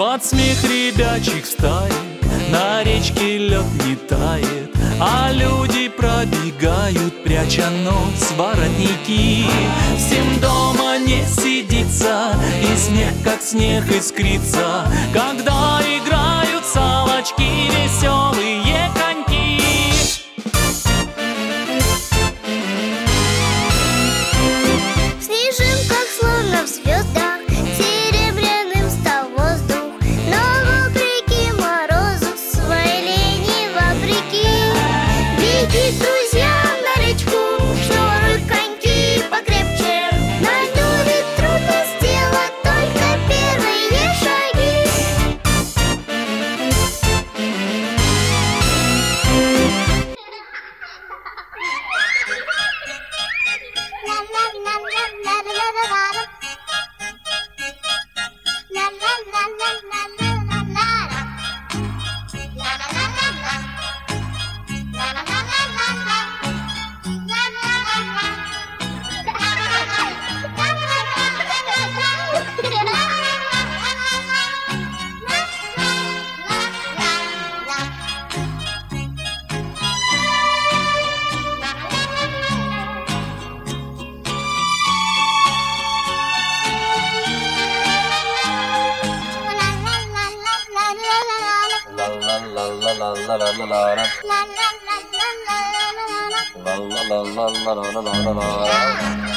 Под смех ребячих стаек на речке лед не тает, а люди пробегают, пряча нос в воротники. Всем дома не сидится, и смех как снег искрится, когда играют салочки веселые коньки. В снежинках, словно в звездах, серебряным стал воздух, но вопреки морозу своей лени вопреки. Беги, друзья, на речку, шнуруй коньки покрепче. На льду ведь трудно сделать только первые шаги. La la la la la la la la la la la la la la la la la.